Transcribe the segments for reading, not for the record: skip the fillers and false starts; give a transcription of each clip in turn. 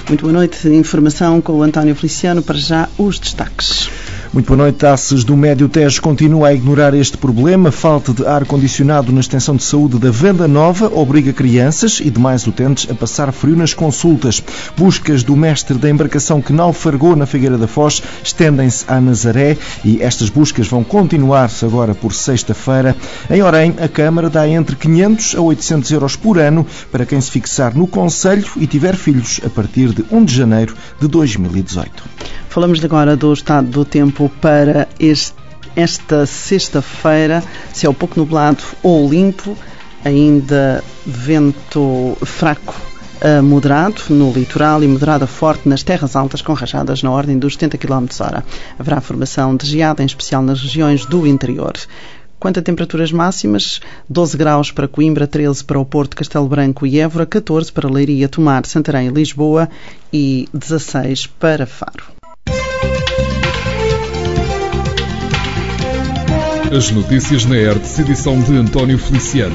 Muito boa noite. Informação com o António Feliciano. Para já, os destaques. Muito boa noite. A ACES do Médio Tejo continua a ignorar este problema. Falta de ar-condicionado na extensão de saúde da Venda Nova obriga crianças e demais utentes a passar frio nas consultas. Buscas do mestre da embarcação que naufragou na Figueira da Foz estendem-se à Nazaré e estas buscas vão continuar agora por sexta-feira. Em Orém, a Câmara dá entre 500 a 800 euros por ano para quem se fixar no concelho e tiver filhos a partir de 1 de janeiro de 2018. Falamos agora do estado do tempo para esta sexta-feira, céu pouco nublado ou limpo, ainda vento fraco a moderado no litoral e moderado a forte nas terras altas com rajadas na ordem dos 70 km/h. Haverá formação de geada, em especial nas regiões do interior. Quanto a temperaturas máximas, 12 graus para Coimbra, 13 para o Porto, Castelo Branco e Évora, 14 para Leiria, Tomar, Santarém e Lisboa e 16 para Faro. As notícias na ERTS, edição de António Feliciano.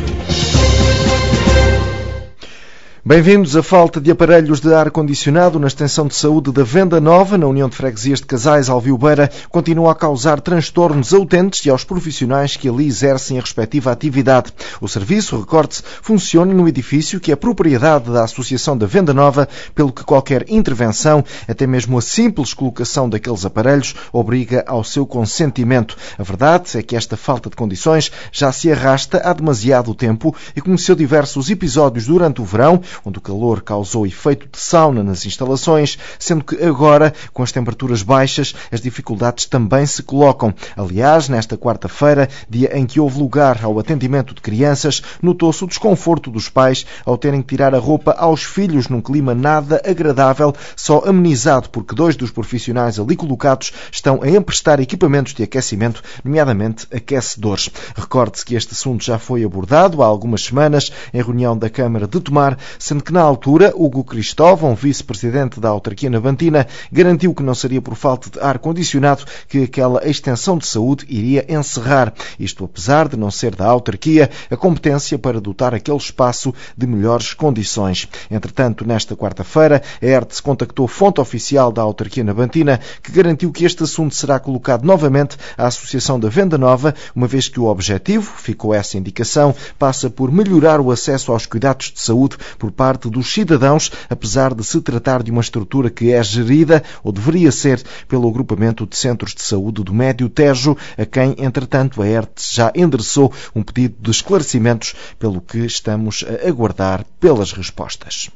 Bem-vindos. A falta de aparelhos de ar-condicionado na extensão de saúde da Venda Nova, na União de Freguesias de Casais, Alvio-Beira, continua a causar transtornos a utentes e aos profissionais que ali exercem a respectiva atividade. O serviço, recorde-se, funciona no edifício que é propriedade da Associação da Venda Nova, pelo que qualquer intervenção, até mesmo a simples colocação daqueles aparelhos, obriga ao seu consentimento. A verdade é que esta falta de condições já se arrasta há demasiado tempo e conheceu diversos episódios durante o verão, onde o calor causou efeito de sauna nas instalações, sendo que agora, com as temperaturas baixas, as dificuldades também se colocam. Aliás, nesta quarta-feira, dia em que houve lugar ao atendimento de crianças, notou-se o desconforto dos pais ao terem que tirar a roupa aos filhos num clima nada agradável, só amenizado porque 2 dos profissionais ali colocados estão a emprestar equipamentos de aquecimento, nomeadamente aquecedores. Recorde-se que este assunto já foi abordado há algumas semanas em reunião da Câmara de Tomar, sendo que na altura Hugo Cristóvão, vice-presidente da autarquia navantina, garantiu que não seria por falta de ar-condicionado que aquela extensão de saúde iria encerrar. Isto apesar de não ser da autarquia a competência para dotar aquele espaço de melhores condições. Entretanto, nesta quarta-feira, a ERTS contactou fonte oficial da autarquia navantina que garantiu que este assunto será colocado novamente à Associação da Venda Nova, uma vez que o objetivo, ficou essa indicação, passa por melhorar o acesso aos cuidados de saúde por parte dos cidadãos, apesar de se tratar de uma estrutura que é gerida, ou deveria ser, pelo agrupamento de centros de saúde do Médio Tejo, a quem, entretanto, a ERTS já endereçou um pedido de esclarecimentos, pelo que estamos a aguardar pelas respostas.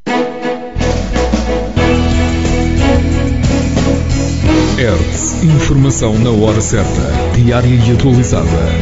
ERTS, informação na hora certa, diária e atualizada.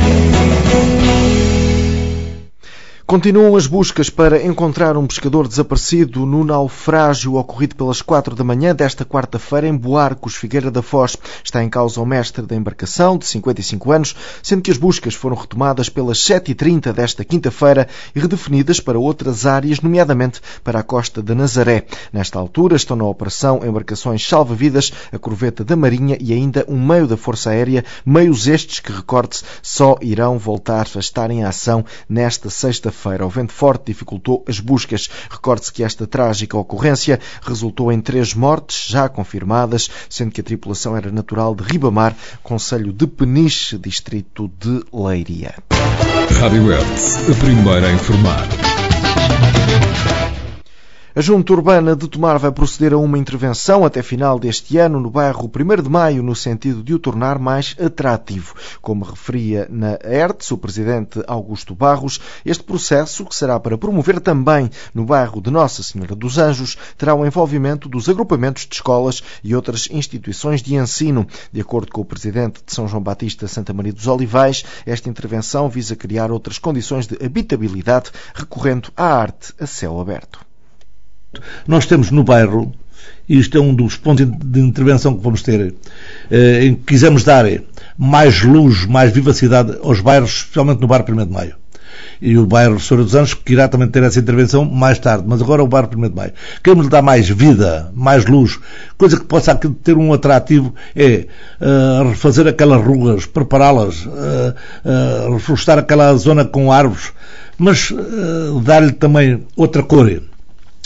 Continuam as buscas para encontrar um pescador desaparecido no naufrágio ocorrido pelas 4 da manhã desta quarta-feira em Boarcos, Figueira da Foz. Está em causa o mestre da embarcação, de 55 anos, sendo que as buscas foram retomadas pelas 7h30 desta quinta-feira e redefinidas para outras áreas, nomeadamente para a costa de Nazaré. Nesta altura estão na operação embarcações salva-vidas, a corveta da Marinha e ainda um meio da Força Aérea, meios estes que, recorde-se, só irão voltar a estar em ação nesta sexta-feira. O vento forte dificultou as buscas. Recorde-se que esta trágica ocorrência resultou em 3 mortes já confirmadas, sendo que a tripulação era natural de Ribamar, concelho de Peniche, distrito de Leiria. Rádio ERTS, a primeira a informar. A Junta Urbana de Tomar vai proceder a uma intervenção até final deste ano no bairro 1º de Maio, no sentido de o tornar mais atrativo. Como referia na ERTS o presidente Augusto Barros, este processo, que será para promover também no bairro de Nossa Senhora dos Anjos, terá o envolvimento dos agrupamentos de escolas e outras instituições de ensino. De acordo com o presidente de São João Batista Santa Maria dos Olivais, esta intervenção visa criar outras condições de habitabilidade, recorrendo à arte a céu aberto. Nós temos no bairro, e isto é um dos pontos de intervenção que vamos ter, em que quisemos dar mais luz, mais vivacidade aos bairros, especialmente no bairro 1º de Maio. E o bairro Senhora dos Anjos, que irá também ter essa intervenção mais tarde, mas agora o bairro 1º de Maio. Queremos dar mais vida, mais luz, coisa que possa ter um atrativo, refazer aquelas ruas, prepará-las, reflorestar aquela zona com árvores, mas dar-lhe também outra cor.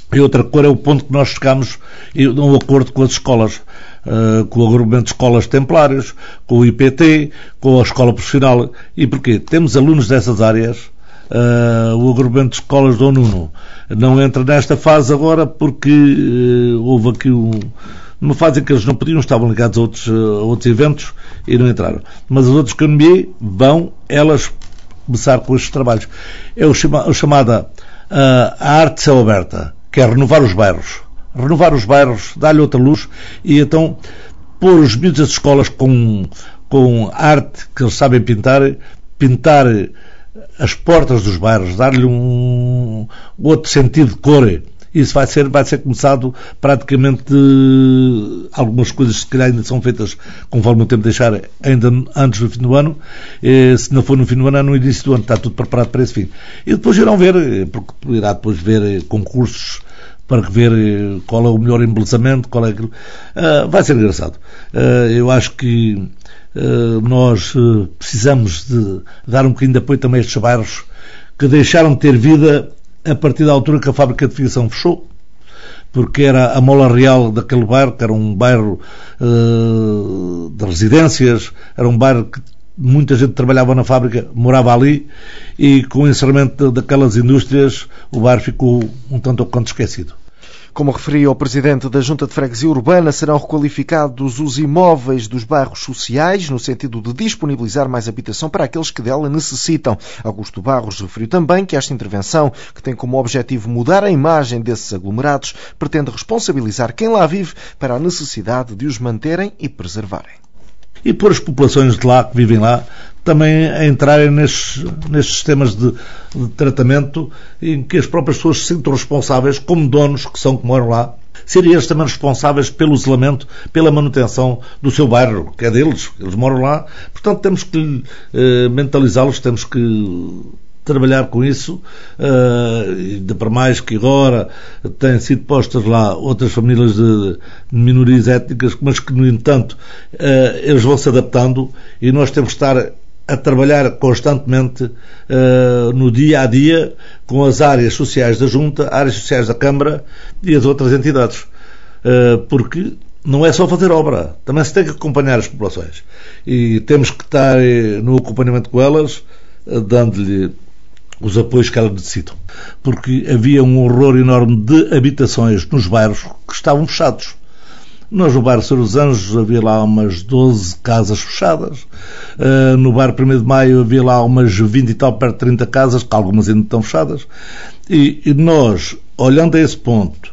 E outra cor é o ponto que nós chegamos num acordo com as escolas, com o agrupamento de escolas templárias, com o IPT, com a escola profissional. E porquê? Temos alunos dessas áreas. O agrupamento de escolas do Nuno não entra nesta fase agora porque houve aqui numa fase em que eles não podiam, estavam ligados a outros eventos e não entraram. Mas as outras que eu nomeei vão elas começar com estes trabalhos. É o chamada a arte céu aberta, que é renovar os bairros. Renovar os bairros, dar-lhe outra luz e então pôr os miúdos das escolas com arte que eles sabem pintar as portas dos bairros, dar-lhe um outro sentido de cor. Isso vai ser começado praticamente, algumas coisas se calhar ainda são feitas conforme o tempo deixar ainda antes do fim do ano, se não for no fim do ano, é no início do ano, está tudo preparado para esse fim. E depois irão ver, porque irá depois ver concursos para ver qual é o melhor embelezamento, qual é aquilo. Vai ser engraçado. Eu acho que nós precisamos de dar um bocadinho de apoio também a estes bairros que deixaram de ter vida a partir da altura que a fábrica de fiação fechou, porque era a mola real daquele bairro, que era um bairro de residências, era um bairro que muita gente trabalhava na fábrica, morava ali, e com o encerramento daquelas indústrias o bairro ficou um tanto ou quanto esquecido. Como referia o Presidente da Junta de Freguesia Urbana, serão requalificados os imóveis dos bairros sociais, no sentido de disponibilizar mais habitação para aqueles que dela necessitam. Augusto Barros referiu também que esta intervenção, que tem como objetivo mudar a imagem desses aglomerados, pretende responsabilizar quem lá vive para a necessidade de os manterem e preservarem. E pôr as populações de lá, que vivem lá, também a entrarem nestes sistemas de tratamento em que as próprias pessoas se sintam responsáveis, como donos que são, que moram lá, serem eles também responsáveis pelo isolamento, pela manutenção do seu bairro, que é deles, eles moram lá. Portanto, temos que mentalizá-los, temos que trabalhar com isso, ainda para mais que agora têm sido postas lá outras famílias de minorias étnicas, mas que, no entanto, eles vão se adaptando e nós temos que estar a trabalhar constantemente no dia a dia com as áreas sociais da Junta, áreas sociais da Câmara e as outras entidades. Porque não é só fazer obra, também se tem que acompanhar as populações. E temos que estar no acompanhamento com elas, dando-lhe os apoios que elas necessitam. Porque havia um horror enorme de habitações nos bairros que estavam fechados. Nós, no bairro Senhor dos Anjos, havia lá umas 12 casas fechadas. No bairro 1º de Maio havia lá umas 20 e tal, perto de 30 casas, que algumas ainda estão fechadas. E nós, olhando a esse ponto,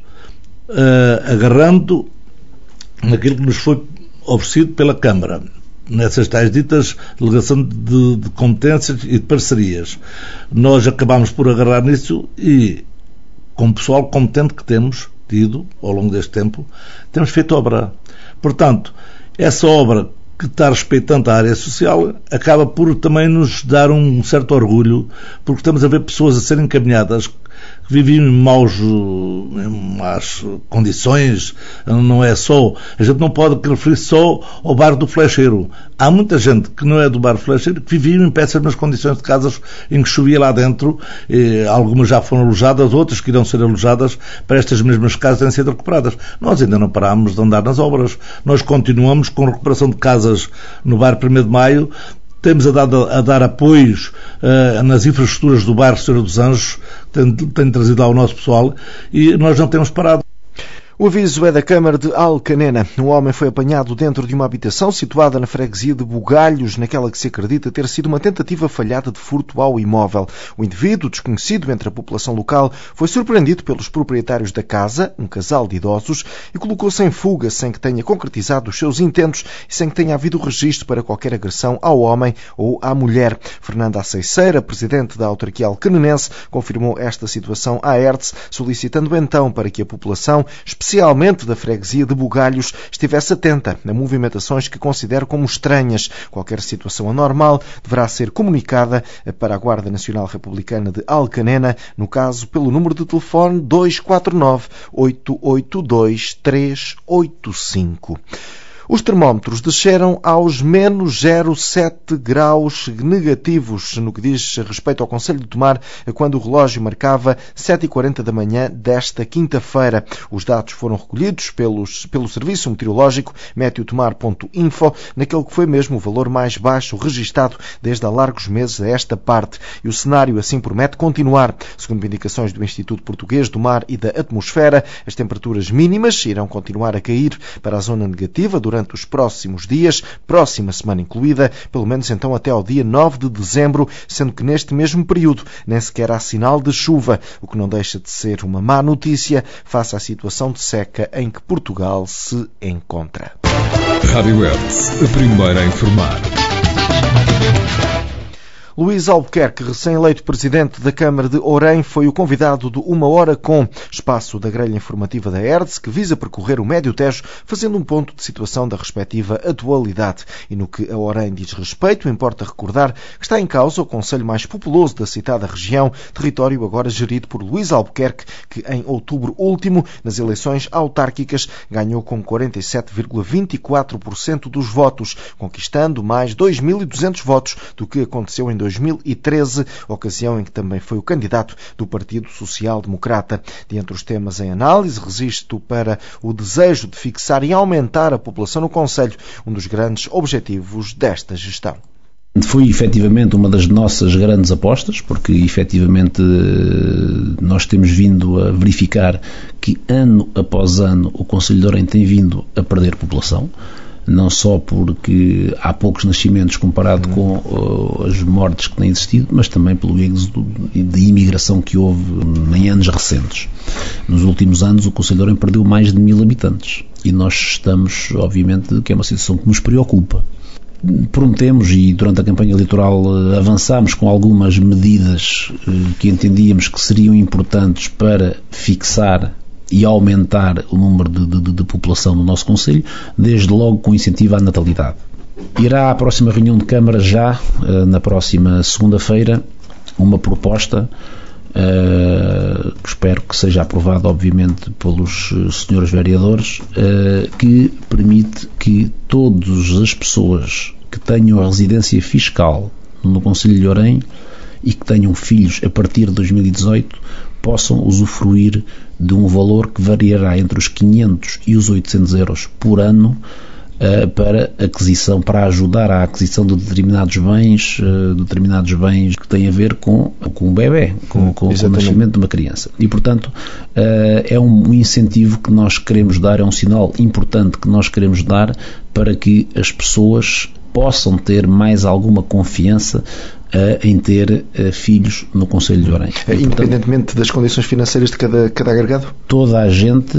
agarrando naquilo que nos foi oferecido pela Câmara, nessas tais ditas delegação de competências e de parcerias, nós acabámos por agarrar nisso e, com o pessoal competente que temos tido ao longo deste tempo, temos feito obra. Portanto, essa obra que está respeitando a área social acaba por também nos dar um certo orgulho, porque estamos a ver pessoas a serem encaminhadas que viviam em más condições. Não é só, a gente não pode referir só ao bairro do Flecheiro. Há muita gente que não é do bairro do Flecheiro que vivia em péssimas condições de casas em que chovia lá dentro. Algumas já foram alojadas, outras que irão ser alojadas para estas mesmas casas terem sido recuperadas. Nós ainda não parámos de andar nas obras. Nós continuamos com a recuperação de casas no bairro 1º de Maio. Temos a dar apoios nas infraestruturas do bairro Senhor dos Anjos, tem trazido ao nosso pessoal e nós não temos parado. O aviso é da Câmara de Alcanena. Um homem foi apanhado dentro de uma habitação situada na freguesia de Bugalhos, naquela que se acredita ter sido uma tentativa falhada de furto ao imóvel. O indivíduo, desconhecido entre a população local, foi surpreendido pelos proprietários da casa, um casal de idosos, e colocou-se em fuga sem que tenha concretizado os seus intentos e sem que tenha havido registro para qualquer agressão ao homem ou à mulher. Fernanda Aceiceira, presidente da autarquia alcanenense, confirmou esta situação à ERTS, solicitando então para que a população, especialmente da freguesia de Bugalhos, estivesse atenta a movimentações que considera como estranhas. Qualquer situação anormal deverá ser comunicada para a Guarda Nacional Republicana de Alcanena, no caso pelo número de telefone 249 882 385. Os termómetros desceram aos menos 0,7 graus negativos no que diz respeito ao Concelho de Tomar, quando o relógio marcava 7h40 da manhã desta quinta-feira. Os dados foram recolhidos pelo Serviço Meteorológico meteotomar.info, naquele que foi mesmo o valor mais baixo registado desde há largos meses a esta parte. E o cenário assim promete continuar. Segundo indicações do Instituto Português do Mar e da Atmosfera, as temperaturas mínimas irão continuar a cair para a zona negativa durante os próximos dias, próxima semana incluída, pelo menos então até ao dia 9 de dezembro, sendo que neste mesmo período nem sequer há sinal de chuva, o que não deixa de ser uma má notícia face à situação de seca em que Portugal se encontra. Rádio Hertz, a primeira a informar. Luís Albuquerque, recém-eleito presidente da Câmara de Orem, foi o convidado do Uma Hora Com, espaço da grelha informativa da Hertz, que visa percorrer o Médio Tejo, fazendo um ponto de situação da respectiva atualidade. E no que a Orem diz respeito, importa recordar que está em causa o concelho mais populoso da citada região, território agora gerido por Luís Albuquerque, que em outubro último, nas eleições autárquicas, ganhou com 47,24% dos votos, conquistando mais 2.200 votos do que aconteceu em 2013, ocasião em que também foi o candidato do Partido Social Democrata. De entre os temas em análise, resisto para o desejo de fixar e aumentar a população no concelho, um dos grandes objetivos desta gestão. Foi efetivamente uma das nossas grandes apostas, porque efetivamente nós temos vindo a verificar que ano após ano o Concelho de Orem tem vindo a perder população. Não só porque há poucos nascimentos comparado com as mortes que têm existido, mas também pelo êxodo de imigração que houve em anos recentes. Nos últimos anos o Concelho de Orem perdeu mais de 1.000 habitantes e nós estamos, obviamente, que é uma situação que nos preocupa. Prometemos e durante a campanha eleitoral avançámos com algumas medidas que entendíamos que seriam importantes para fixar e aumentar o número de população no nosso concelho, desde logo com incentivo à natalidade. Irá à próxima reunião de Câmara já, na próxima segunda-feira, uma proposta que espero que seja aprovada, obviamente, pelos senhores vereadores, que permite que todas as pessoas que tenham a residência fiscal no Concelho de Orem e que tenham filhos a partir de 2018 possam usufruir de um valor que variará entre os 500 e os 800 euros por ano para ajudar à aquisição de determinados bens que têm a ver com o bebê, com o nascimento de uma criança. E, portanto, é um incentivo que nós queremos dar, é um sinal importante que nós queremos dar para que as pessoas possam ter mais alguma confiança em ter filhos no Concelho de Orem. Independentemente das condições financeiras de cada agregado? Toda a gente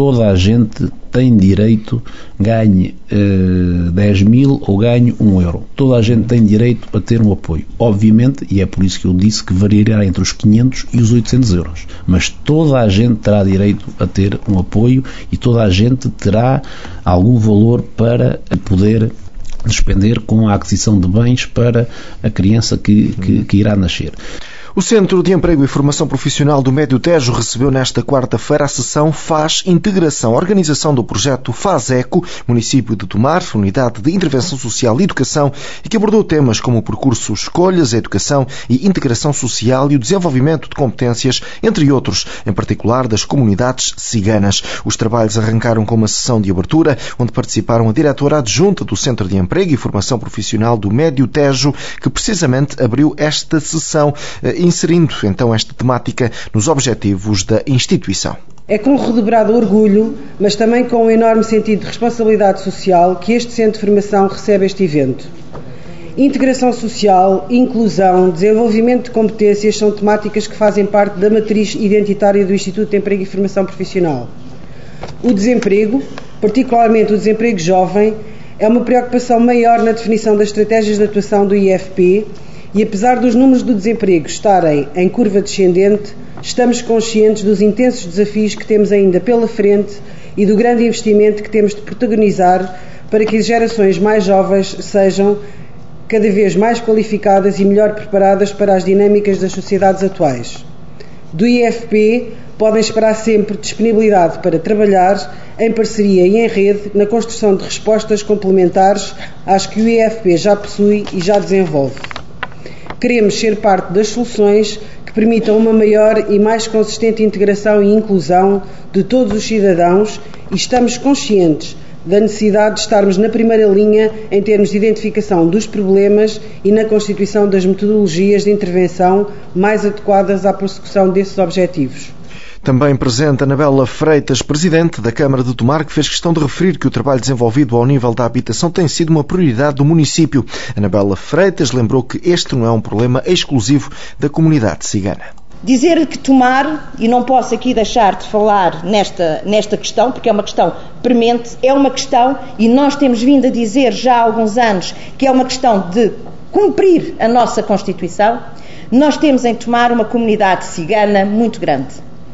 tem direito, ganhe 10.000 ou ganhe 1 euro. Toda a gente tem direito a ter um apoio. Obviamente, e é por isso que eu disse que variará entre os 500 e os 800 euros. Mas toda a gente terá direito a ter um apoio e toda a gente terá algum valor para poder despender com a aquisição de bens para a criança que irá nascer. O Centro de Emprego e Formação Profissional do Médio Tejo recebeu nesta quarta-feira a sessão Faz Integração, organização do projeto FASECO, município de Tomar, Unidade de Intervenção Social e Educação, e que abordou temas como o percurso Escolhas, a educação e integração social e o desenvolvimento de competências, entre outros, em particular das comunidades ciganas. Os trabalhos arrancaram com uma sessão de abertura, onde participaram a diretora adjunta do Centro de Emprego e Formação Profissional do Médio Tejo, que precisamente abriu esta sessão, inserindo então esta temática nos objetivos da instituição. É com redobrado orgulho, mas também com um enorme sentido de responsabilidade social, que este Centro de Formação recebe este evento. Integração social, inclusão, desenvolvimento de competências são temáticas que fazem parte da matriz identitária do Instituto de Emprego e Formação Profissional. O desemprego, particularmente o desemprego jovem, é uma preocupação maior na definição das estratégias de atuação do IFP. E apesar dos números do desemprego estarem em curva descendente, estamos conscientes dos intensos desafios que temos ainda pela frente e do grande investimento que temos de protagonizar para que as gerações mais jovens sejam cada vez mais qualificadas e melhor preparadas para as dinâmicas das sociedades atuais. Do IFP podem esperar sempre disponibilidade para trabalhar em parceria e em rede na construção de respostas complementares às que o IFP já possui e já desenvolve. Queremos ser parte das soluções que permitam uma maior e mais consistente integração e inclusão de todos os cidadãos e estamos conscientes da necessidade de estarmos na primeira linha em termos de identificação dos problemas e na constituição das metodologias de intervenção mais adequadas à persecução desses objetivos. Também presente Anabela Freitas, presidente da Câmara de Tomar, que fez questão de referir que o trabalho desenvolvido ao nível da habitação tem sido uma prioridade do município. Anabela Freitas lembrou que este não é um problema exclusivo da comunidade cigana. Dizer que Tomar, e não posso aqui deixar de falar nesta questão, porque é uma questão premente, é uma questão, e nós temos vindo a dizer já há alguns anos, que é uma questão de cumprir a nossa Constituição. Nós temos em Tomar uma comunidade cigana muito grande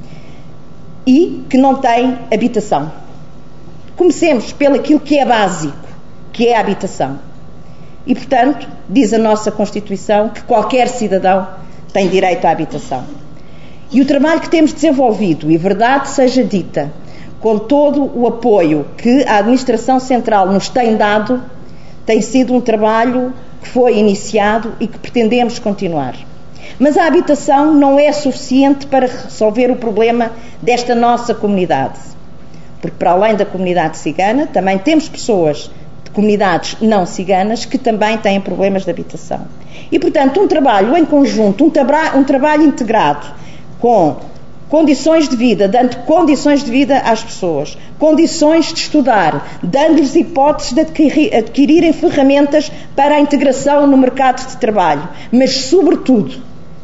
e que não tem habitação. Comecemos pelo aquilo que é básico, que é a habitação. E, portanto, diz a nossa Constituição que qualquer cidadão tem direito à habitação. E o trabalho que temos desenvolvido, e verdade seja dita, com todo o apoio que a Administração Central nos tem dado, tem sido um trabalho que foi iniciado e que pretendemos continuar. Mas a habitação não é suficiente para resolver o problema desta nossa comunidade. Porque para além da comunidade cigana, também temos pessoas de comunidades não ciganas que também têm problemas de habitação. E, portanto, um trabalho em conjunto, um trabalho integrado com condições de vida, dando condições de vida às pessoas, condições de estudar, dando-lhes hipóteses de adquirirem ferramentas para a integração no mercado de trabalho, mas sobretudo,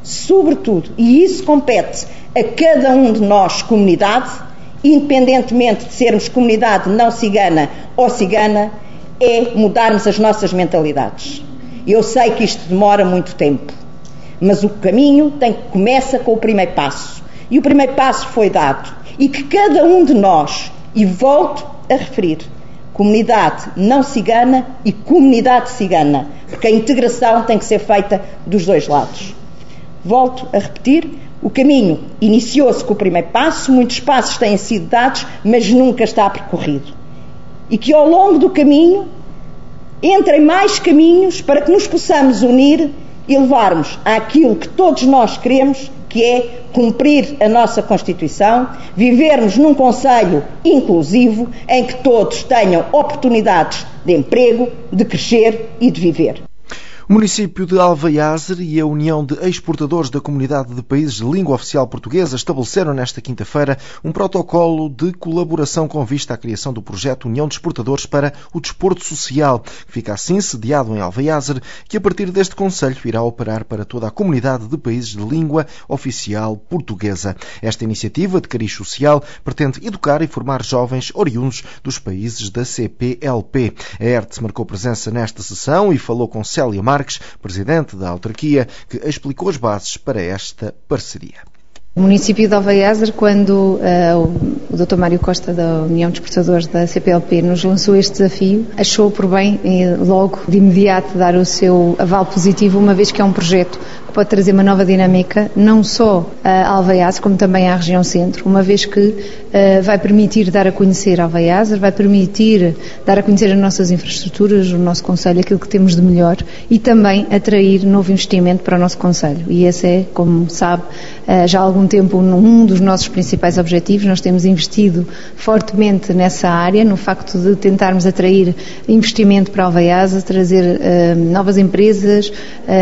e isso compete a cada um de nós, comunidade, independentemente de sermos comunidade não cigana ou cigana, é mudarmos as nossas mentalidades. Eu sei que isto demora muito tempo, mas o caminho começa com o primeiro passo. E o primeiro passo foi dado. E que cada um de nós, e volto a referir, comunidade não cigana e comunidade cigana, porque a integração tem que ser feita dos dois lados. Volto a repetir, o caminho iniciou-se com o primeiro passo, muitos passos têm sido dados, mas nunca está percorrido. E que ao longo do caminho entrem mais caminhos para que nos possamos unir e levarmos àquilo que todos nós queremos, que é cumprir a nossa Constituição, vivermos num concelho inclusivo em que todos tenham oportunidades de emprego, de crescer e de viver. O município de Alvaiazer e a União de Exportadores da Comunidade de Países de Língua Oficial Portuguesa estabeleceram nesta quinta-feira um protocolo de colaboração com vista à criação do projeto União de Exportadores para o Desporto Social, que fica assim sediado em Alvaiazer, que a partir deste concelho irá operar para toda a Comunidade de Países de Língua Oficial Portuguesa. Esta iniciativa de cariz social pretende educar e formar jovens oriundos dos países da CPLP. A ERTE marcou presença nesta sessão e falou com Célia Marques, presidente da autarquia, que explicou as bases para esta parceria. O município de Alvaiazer, quando o Dr. Mário Costa da União de Exportadores da CPLP nos lançou este desafio, achou por bem logo de imediato dar o seu aval positivo, uma vez que é um projeto que pode trazer uma nova dinâmica, não só a Alvaiazer, como também à região centro, uma vez que vai permitir dar a conhecer Alvaiazer, vai permitir dar a conhecer as nossas infraestruturas, o nosso concelho, aquilo que temos de melhor, e também atrair novo investimento para o nosso concelho. E esse é, como sabe, já há algum tempo um dos nossos principais objetivos. Nós temos investido fortemente nessa área, no facto de tentarmos atrair investimento para Alvaiazer, trazer novas empresas,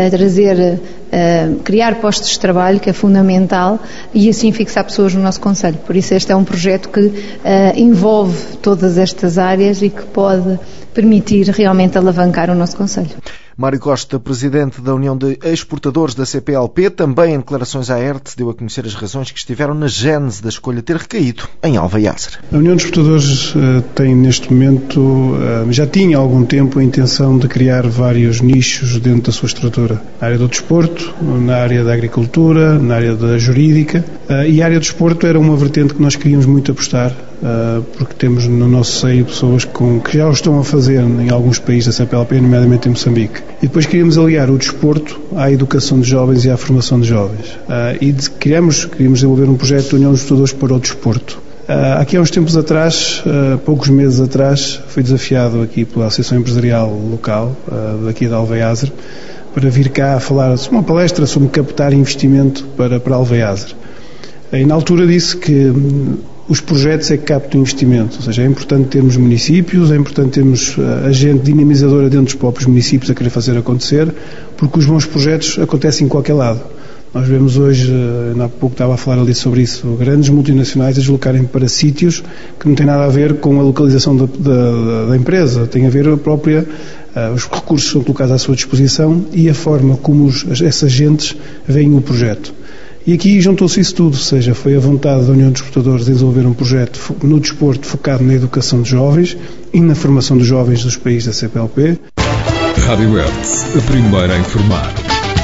criar postos de trabalho, que é fundamental, e assim fixar pessoas no nosso concelho. Por isso este é um projeto que envolve todas estas áreas e que pode permitir realmente alavancar o nosso concelho. Mário Costa, presidente da União de Exportadores da CPLP, também em declarações à ERTE, deu a conhecer as razões que estiveram na gênese da escolha ter recaído em Alvaiazer. A União de Exportadores tem neste momento, já tinha há algum tempo, a intenção de criar vários nichos dentro da sua estrutura. Na área do desporto, na área da agricultura, na área da jurídica. E a área de desporto era uma vertente que nós queríamos muito apostar, porque temos no nosso seio pessoas que já o estão a fazer em alguns países da CPLP, nomeadamente em Moçambique. E depois queríamos aliar o desporto à educação de jovens e à formação de jovens. E queríamos desenvolver um projeto de União dos Lutadores para o desporto. Aqui há uns tempos atrás, poucos meses atrás, fui desafiado aqui pela Associação Empresarial Local, daqui de Alveiazer, para vir cá a falar sobre uma palestra sobre captar investimento para Alveiazer. E na altura disse que os projetos é que captam investimento, ou seja, é importante termos municípios, é importante termos a gente dinamizadora dentro dos próprios municípios a querer fazer acontecer, porque os bons projetos acontecem em qualquer lado. Nós vemos hoje, há pouco estava a falar ali sobre isso, grandes multinacionais a deslocarem para sítios que não têm nada a ver com a localização da empresa, tem a ver a própria, os recursos são colocados à sua disposição e a forma como esses agentes veem o projeto. E aqui juntou-se isso tudo, ou seja, foi a vontade da União dos Desportadores de desenvolver um projeto no desporto focado na educação de jovens e na formação dos jovens dos países da CPLP. Rádio Hertz, a primeira a informar.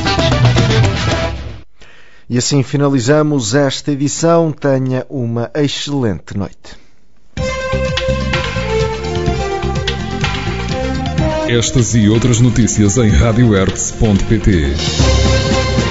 E assim finalizamos esta edição. Tenha uma excelente noite. Estas e outras notícias em radiohertz.pt.